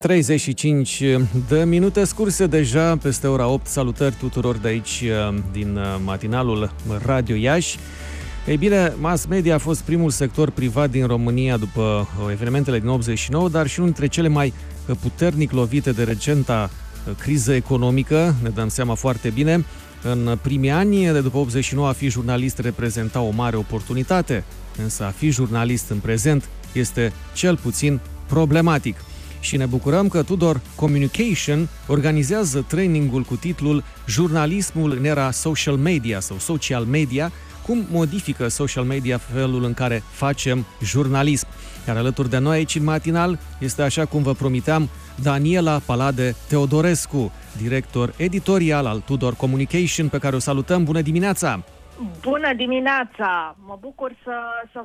35 de minute scurse deja peste ora 8. Salutări tuturor de aici din matinalul Radio Iași. Ei bine, mass media a fost primul sector privat din România după evenimentele din 89, dar și unul dintre cele mai puternic lovite de recenta criză economică, ne dăm seama foarte bine. În primii ani, de după 89, a fi jurnalist reprezenta o mare oportunitate, însă a fi jurnalist în prezent este cel puțin problematic. Și ne bucurăm că Tudor Communication organizează trainingul cu titlul Jurnalismul în era social media sau social media, cum modifică social media felul în care facem jurnalism. Iar alături de noi aici în matinal este, așa cum vă promiteam, Daniela Palade Teodorescu, director editorial al Tudor Communication, pe care o salutăm. Bună dimineața! Bună dimineața! Mă bucur să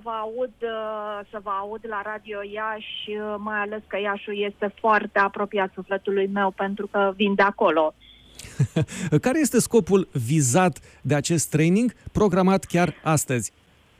vă aud la Radio Iași, mai ales că Iașul este foarte apropiat sufletului meu pentru că vin de acolo. Care este scopul vizat de acest training programat chiar astăzi?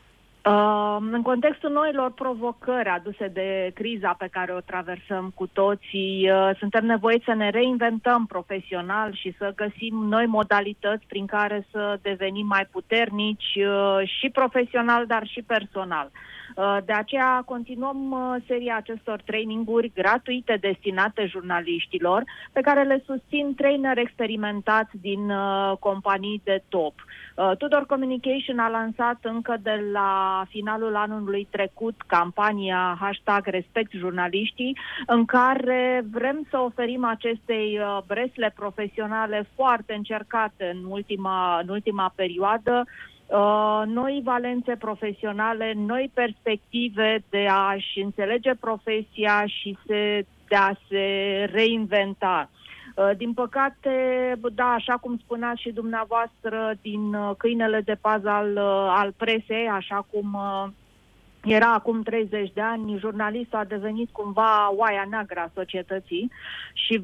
În contextul noilor provocări aduse de criza pe care o traversăm cu toții, suntem nevoiți să ne reinventăm profesional și să găsim noi modalități prin care să devenim mai puternici și profesional, dar și personal. De aceea continuăm seria acestor traininguri gratuite destinate jurnaliștilor, pe care le susțin traineri experimentați din companii de top. Tudor Communication a lansat încă de la finalul anului trecut campania #RespectJurnaliștii, în care vrem să oferim acestei bresle profesionale foarte încercate în ultima perioadă noi valențe profesionale, noi perspective de a-și înțelege profesia și de a se reinventa. Din păcate, da, așa cum spuneați și dumneavoastră, din câinele de pază al presei, așa cum era acum 30 de ani, jurnalistul a devenit cumva oaia neagră a societății și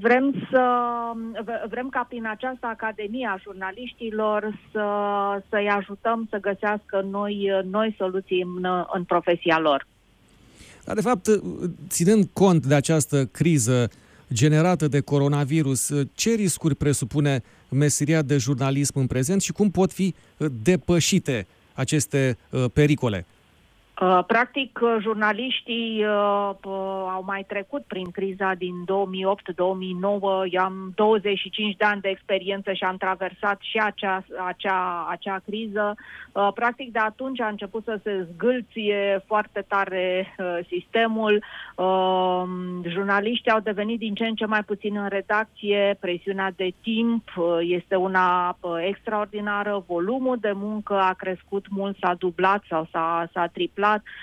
vrem ca prin această Academie a jurnaliștilor să-i ajutăm să găsească noi soluții în profesia lor. Dar, de fapt, ținând cont de această criză generată de coronavirus, ce riscuri presupune meseria de jurnalism în prezent și cum pot fi depășite aceste pericole? Practic, jurnaliștii au mai trecut prin criza din 2008-2009. Eu am 25 de ani de experiență și am traversat și acea criză. Practic, de atunci a început să se zgâlție foarte tare sistemul. Jurnaliștii au devenit din ce în ce mai puțin în redacție. Presiunea de timp este una extraordinară. Volumul de muncă a crescut mult, s-a dublat sau s-a triplat.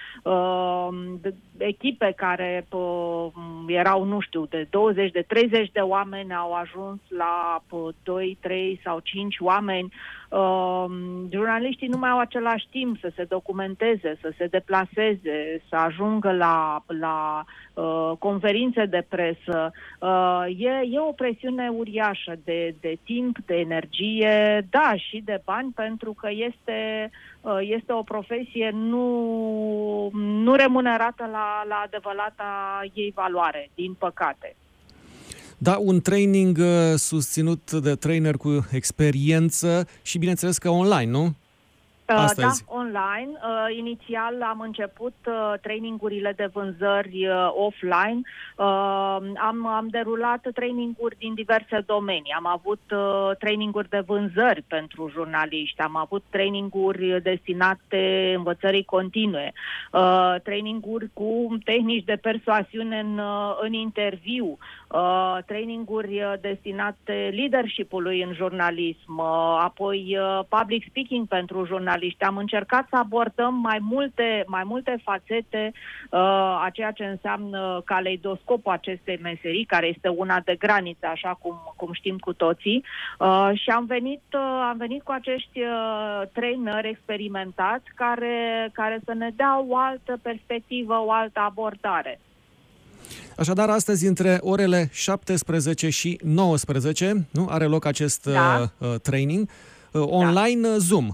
Echipe care erau, nu știu, de 20, de 30 de oameni au ajuns la 2, 3 sau 5 oameni. Jurnaliștii nu mai au același timp să se documenteze, să se deplaseze, să ajungă la conferințe de presă. E o presiune uriașă de timp, de energie, da, și de bani, pentru că este o profesie nu remunerată la adevărata ei valoare, din păcate. Da, un training susținut de trainer cu experiență și, bineînțeles, că online, nu? Astăzi. Da, online. Inițial am început trainingurile de vânzări offline. Am derulat traininguri din diverse domenii. Am avut traininguri de vânzări pentru jurnaliști, am avut traininguri destinate învățării continue, traininguri cu tehnici de persuasiune în interviu, traininguri destinate leadership-ului în jurnalism, apoi public speaking pentru jurnaliști. Am încercat să abordăm mai multe fațete a ceea ce înseamnă caleidoscopul acestei meserii, care este una de graniță, așa cum știm cu toții, și am venit cu acești traineri experimentați care să ne dea o altă perspectivă, o altă abordare. Așadar, astăzi, între orele 17 și 19, nu? Are loc acest training online, Zoom.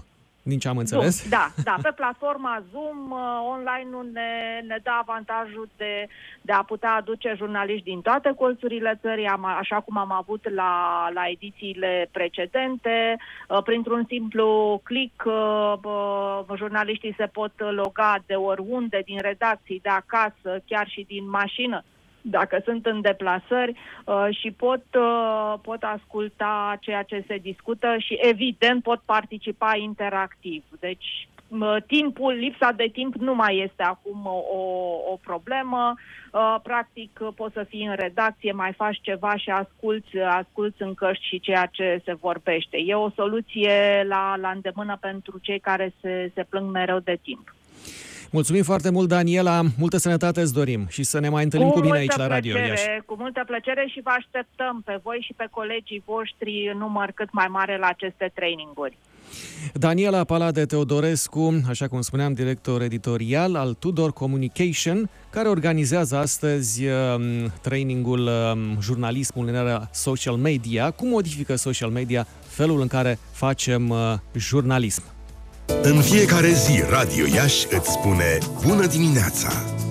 din ce am înțeles. Zoom, da, pe platforma Zoom, online-ul ne dă avantajul de a putea aduce jurnaliști din toate colțurile țării, așa cum am avut la edițiile precedente. Printr-un simplu click, jurnaliștii se pot loga de oriunde, din redacții, de acasă, chiar și din mașină, dacă sunt în deplasări, și pot asculta ceea ce se discută și, evident, pot participa interactiv. Deci, lipsa de timp nu mai este acum o problemă. Practic, poți să fii în redacție, mai faci ceva și asculți în căști și ceea ce se vorbește. E o soluție la îndemână pentru cei care se plâng mereu de timp. Mulțumim foarte mult, Daniela, multă sănătate îți dorim și să ne mai întâlnim cu bine aici la Radio Iași. Cu multă plăcere și vă așteptăm pe voi și pe colegii voștri în număr cât mai mare la aceste traininguri. Daniela Palade Teodorescu, așa cum spuneam, director editorial al Tudor Communication, care organizează astăzi trainingul Jurnalismul în era social media. Cum modifică social media felul în care facem jurnalism? În fiecare zi, Radio Iași îți spune bună dimineața!